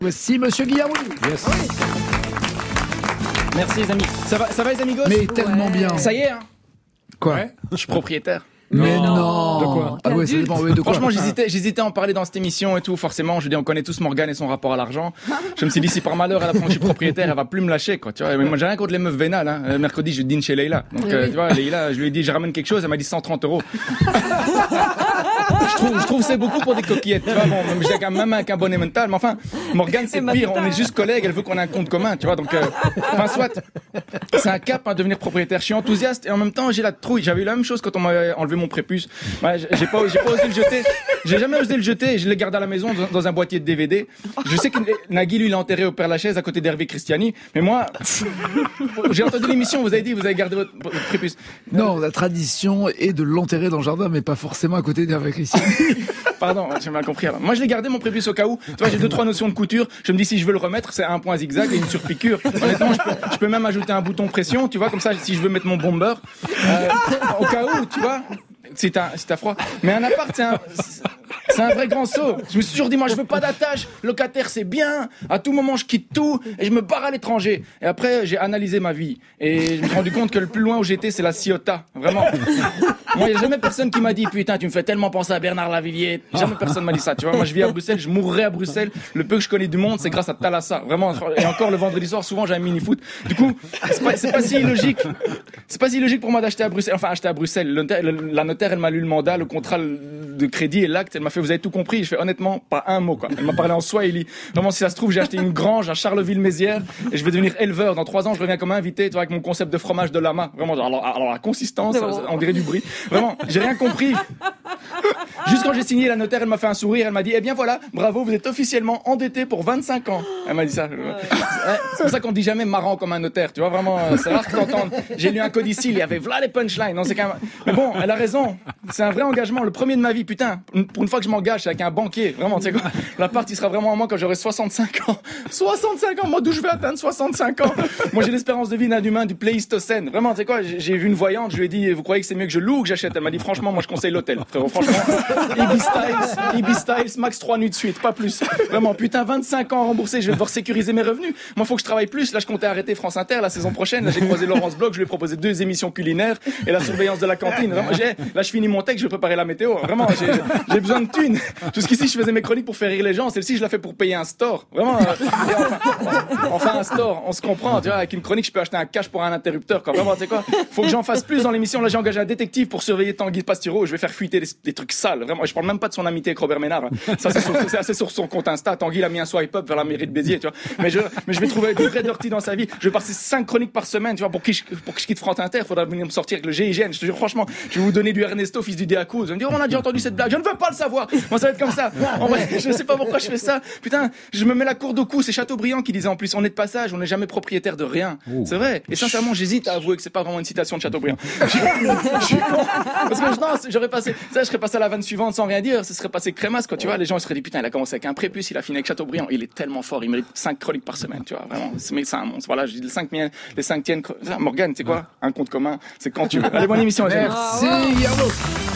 Voici Monsieur Guillermo. Yes. Oui. Merci les amis. Ça va les amigos? Mais tellement bien. Ça y est, hein? Quoi? Ouais. Je suis propriétaire. Mais non. De quoi? Ah ouais, ça dépend. Ouais, de quoi? Franchement, j'hésitais à en parler dans cette émission et tout. Forcément, je veux dire, on connaît tous Morgane et son rapport à l'argent. Je me suis dit, si par malheur, elle apprend que je suis propriétaire, elle va plus me lâcher, quoi. Tu vois, mais moi, j'ai rien contre les meufs vénales, hein. Mercredi, je dîne chez Leïla. Donc, tu vois, Leïla, je lui ai dit, je ramène quelque chose, elle m'a dit 130 €. Je trouve c'est beaucoup pour des coquillettes, tu vois. Bon, j'ai quand même un abonné mental, mais enfin, Morgane, c'est pire. On est juste collègues, elle veut qu'on ait un compte commun, tu vois. Donc, enfin, soit. C'est un cap, hein, devenir propriétaire. Je suis enthousiaste et en même temps, j'ai la trouille. J'avais eu la même chose quand on m'a enlevé mon prépuce. Ouais, j'ai pas osé le jeter. J'ai jamais osé le jeter. Je l'ai gardé à la maison dans un boîtier de DVD. Je sais que Nagui, lui, l'a enterré au Père Lachaise à côté d'Hervé Christiani. Mais moi, j'ai entendu l'émission. Vous avez dit, vous avez gardé votre prépuce. Non, la tradition est de l'enterrer dans le jardin, mais pas forcément à côté d'Hervé Christiani. Pardon, j'ai mal compris. Alors. Moi, je l'ai gardé mon prépuce au cas où. Tu vois, j'ai 2-3 notions de couture. Je me dis, si je veux le remettre, c'est un point zigzag et une surpiqûre. Honnêtement, je peux même ajouter un bouton pression, tu vois, comme ça, si je veux mettre mon bomber. Au cas où, tu vois. Si t'as froid. Mais un appart, c'est un vrai grand saut. Je me suis toujours dit, moi, je veux pas d'attache. Locataire, c'est bien. À tout moment, je quitte tout et je me barre à l'étranger. Et après, j'ai analysé ma vie. Et je me suis rendu compte que le plus loin où j'étais, c'est la Ciotat. Vraiment. Moi, il n'y a jamais personne qui m'a dit, putain, tu me fais tellement penser à Bernard Lavilliers. Jamais personne m'a dit ça. Tu vois, moi, je vis à Bruxelles, je mourrai à Bruxelles. Le peu que je connais du monde, c'est grâce à Thalassa. Vraiment. Et encore le vendredi soir, souvent, j'ai un mini-foot. Du coup, c'est pas si illogique. C'est pas si illogique pour moi d'acheter à Bruxelles. Enfin, acheter à Bruxelles. La notaire, elle m'a lu le mandat, le contrat de crédit et l'acte. Elle m'a fait, vous avez tout compris. Je fais, honnêtement, pas un mot, quoi. Elle m'a parlé en swahili. Vraiment, si ça se trouve, j'ai acheté une grange à Charleville-Mézières et je vais devenir éleveur. Dans 3 ans, je reviens comme invité, tu vois, avec mon concept de fromage de lama. Vraiment, alors la consistance, on dirait du bruit. Vraiment, j'ai rien compris. Juste quand j'ai signé, la notaire, elle m'a fait un sourire. Elle m'a dit, eh bien voilà, bravo, vous êtes officiellement endetté pour 25 ans. Elle m'a dit ça. C'est pour ça qu'on dit jamais marrant comme un notaire. Tu vois, vraiment, c'est rare que t'entendes. J'ai lu un codicile, il y avait voilà les punchlines. Non, c'est quand même... Mais bon, elle a raison. C'est un vrai engagement. Le premier de ma vie, putain. Pour une fois que je m'engage, c'est avec un banquier. Vraiment, tu sais quoi. L'appart, il sera vraiment à moi quand j'aurai 65 ans. 65 ans. Moi, d'où je vais atteindre 65 ans? Moi, j'ai l'espérance de vie d'un humain du Pléistocène. Vraiment, tu sais quoi. J'ai vu une voyante. Je lui ai dit, vous croyez que c'est mieux que je loue ou que j'achète? Elle m'a dit, franchement, moi, je conseille l'hôtel. Frérot, franchement. Ibis Styles, max 3 nuits de suite, pas plus. Vraiment, putain, 25 ans remboursés, je vais devoir sécuriser mes revenus. Moi, faut que je travaille plus. Là, je comptais arrêter France Inter la saison prochaine. Là, j'ai croisé Laurence Bloch, je lui ai proposé 2 émissions culinaires et la surveillance de la cantine. Vraiment, là, je finis mon texte, je vais préparer la météo. Vraiment, j'ai besoin de thunes. Jusqu'ici, je faisais mes chroniques pour faire rire les gens. Celle-ci, je la fais pour payer un store. Vraiment, enfin, un store. On se comprend, tu vois. Avec une chronique, je peux acheter un cash pour un interrupteur, quoi. Vraiment, tu sais quoi. Faut que j'en fasse plus dans l'émission. Là, j'ai engagé un détective pour surveiller Tanguy Pastureau. Je vais faire fuiter des trucs sales. Vraiment, je parle même pas de son amitié avec Robert Ménard. Ça, c'est assez sur son compte Insta. Tanguy, il a mis un swipe up vers la mairie de Béziers, tu vois. Mais je vais trouver du vrai dirty dans sa vie. Je vais passer 5 chroniques par semaine, tu vois, pour que je quitte France Inter. Faudra venir me sortir avec le GIGN. Je te jure, franchement, je vais vous donner du Ernesto, fils du Diaco. Vous allez me dire, oh, on a déjà entendu cette blague. Je ne veux pas le savoir. Moi, ça va être comme ça. En vrai, je sais pas pourquoi je fais ça. Putain, je me mets la courde au cou. C'est Chateaubriand qui disait en plus, on est de passage, on n'est jamais propriétaire de rien. C'est vrai. Et sincèrement, j'hésite à avouer que c'est pas vraiment une citation de Chateaubriand. Je suis con. Parce que non, j'aurais passé, ça, je serais passé à la vanne suivante sans rien dire. Ce serait passé crémasse, quoi, tu vois. Les gens, ils seraient dit, putain, il a commencé avec un prépuce, il a fini avec Chateaubriand. Il est tellement fort, il mérite 5 chroniques par semaine, tu vois. Vraiment. C'est un monstre. Voilà, je dis les 5 tiennes. Morgane, c'est quoi? Un compte commun. C'est quand tu veux. Allez, bonne émission, les gens. Merci, Guillermo.